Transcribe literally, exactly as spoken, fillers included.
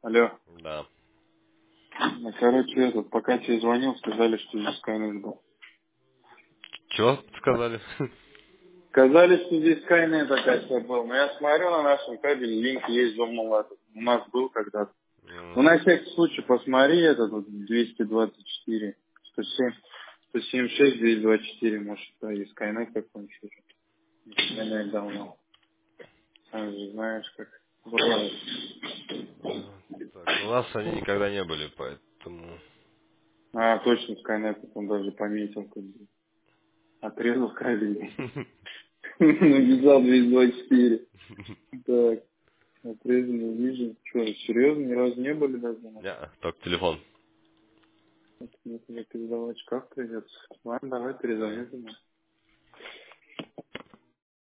Алло. Да. Ну, короче, этот, пока тебе звонил, сказали, что здесь Skynet был. Чего сказали? Сказали, что здесь Skynet, оказывается, был. Но я смотрю на нашем кабеле, линк есть, думал, этот, у нас был когда-то. М, Ну, на всякий случай, посмотри, этот вот двести двадцать четыре, сто семь, сто семьдесят шесть, двести двадцать четыре, может, да, и Skynet какой-нибудь уже. Skynet давно. Сам же знаешь, как бывает. э, Так, ну у нас они никогда не были, поэтому... А, точно, Skynet, он даже пометил, как бы. Отрезал кабель. Написал двести двадцать четыре. Так, отрезанный вижу. Что, серьезно, ни разу не были даже у нас? Не, только телефон. Это мне тогда передавать шкаф придется. Ладно, давай Давай. перезвоню.